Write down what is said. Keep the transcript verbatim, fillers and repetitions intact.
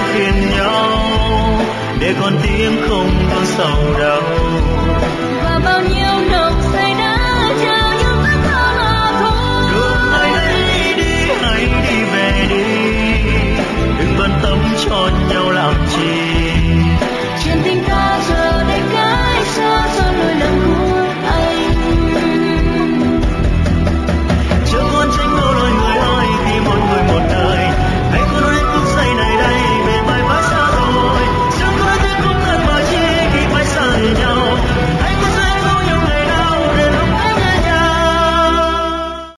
phiền nhau để con tim không còn sầu đau.